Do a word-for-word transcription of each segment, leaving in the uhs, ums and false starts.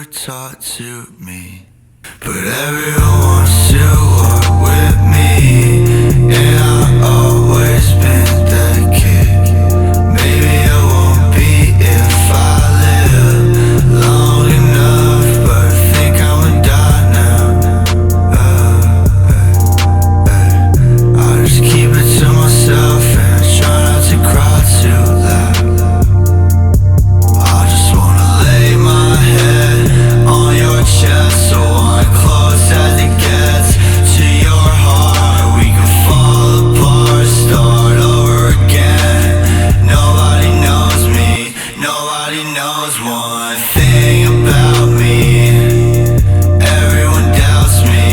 talk to me, but everyone wants to walk with me, and I've always been that kid. Maybe I won't be if I live long enough, but I think I'ma die now. uh, uh, I just keep it to myself and I try not to cry too loud. I just wanna lay my head on your chest, so I'm close as it gets to your heart. We can fall apart, start over again. Nobody knows me, nobody knows one thing about me. Everyone doubts me,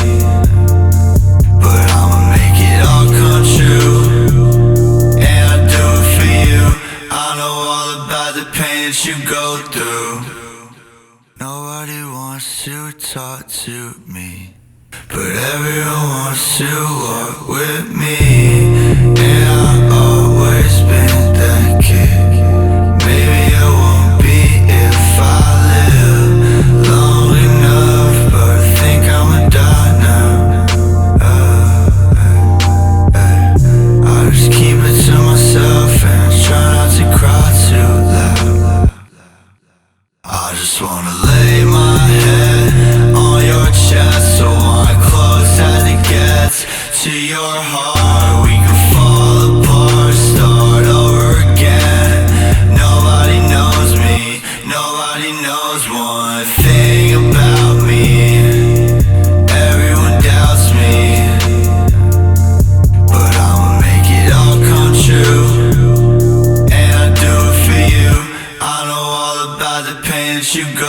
but I'ma make it all come true, and I do it for you. I know all about the pain that you go through. Nobody wants to talk to me, but everyone wants to walk with me, and I've always been that kid. Maybe I won't be if I live long enough, but I think I'ma die now. uh, uh, uh, I just keep it to myself and I try not to cry too loud. I just wanna lay my head on your chest, so I'm close as it gets to your heart. We can fall apart, start over again. Nobody knows me, nobody knows one thing about me. Everyone doubts me, but I'ma make it all come true, and I do it for you. I know all about the pain that you go